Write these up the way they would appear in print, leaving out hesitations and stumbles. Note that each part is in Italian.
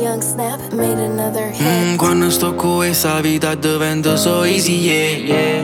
Young Snap made another hit. Quando sto con questa vita diventa so easy, yeah.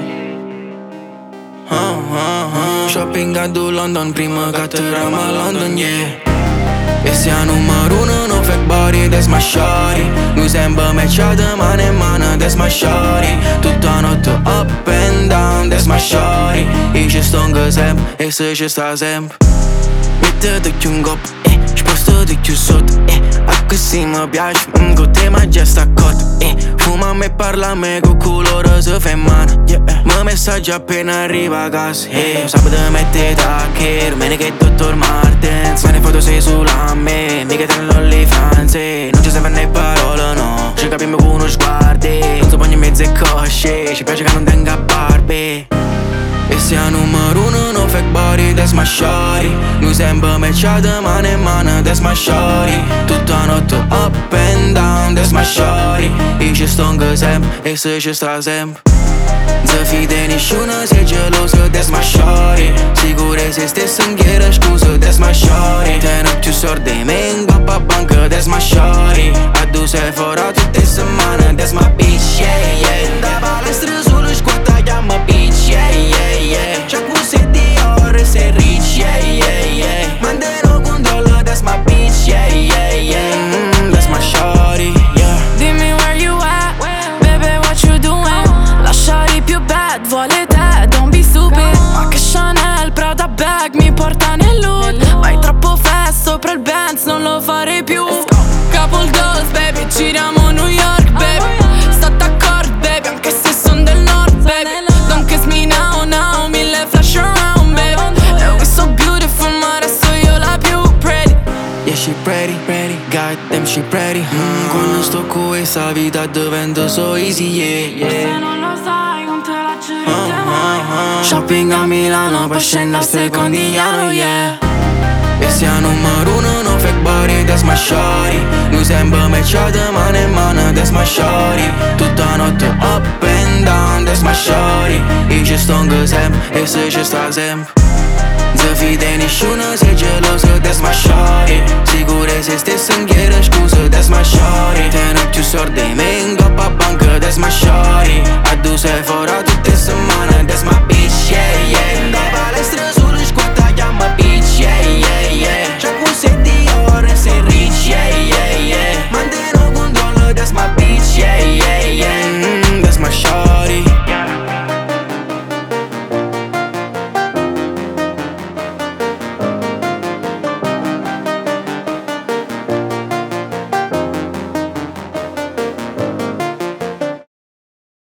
Shopping a do London prima che atterriamo a London, yeah. E sia numero uno, no fake body, that's my shawty. Noi sempre matchati mano in mano, that's my shawty. Tutta notte up and down, that's my shawty. Io ci sto anche sempre, e se ci sta sempre. Mettete più in coppa, spostati più sotto, a così mi piace, con te ma già sta cotta, fuma a me, parla a me, con colore si fa in mano, mi messaggio appena arriva a casa, sabato mette tacche, domenica è dottor Martens, ma le foto sei sulla me, mica te nell'OnlyFans, non ci serve né parole, no, ci capiamo con uno sguardo, non so pogni mezze cosce, ci piace che non tenga barbe. E sia numero uno, no fake body, that's my shawty. Noi sempre matchati mano in mano, that's my shawty. Tutta notte up and down, that's my shawty. Io ci sto anche sempre, e se ci sta sempre. Se fide nessuno, sei geloso, that's my shawty. Sicure se stessa non chiede scusa, that's my shawty. Tieni più sordi, me in coppa banca, that's my shawty. A tu sei fuori tutte settimane, that's my bitch, yeah. Da palestra solo squatta, chiama bitch, yeah. C'ha cose di ore, sei rich, yeah. Mandano con dollar, that's my bitch, yeah. That's my shawty, yeah. Dimmi where you at, baby, what you doing? La shawty più bad, vuole te, don't be stupid. Ma che Chanel, Prada bag, mi porta nell'hood. Vai troppo fast, sopra il Benz, non lo farei più. Couple goals, baby, giriamo New York, baby. Sto d'accordo, baby, anche se son del nord, baby. Don't kiss me now, mille flash around, baby. And we so beautiful, ma adesso io la più pretty. Yeah, she pretty, goddamn she pretty. Quando sto con questa vita diventa so easy, yeah. Se non lo sai, con te la giro. Shopping a Milano, poi scendo a Secondigliano, yeah. E sia numero uno, no fake body, that's my shawty. Noi sempre matchati mano in mano, that's my shawty. Tutta notte up and down, that's my shawty. Io ci sto anche sempre, e se ci sta sempre. Se fide nessuno, sei geloso, that's my shawty. Sicure se stessa non chiede scusa, that's my shawty. Tieni più sordi, me in coppa banca, that's my shawty. A tu sei fuori tutte settimane, that's my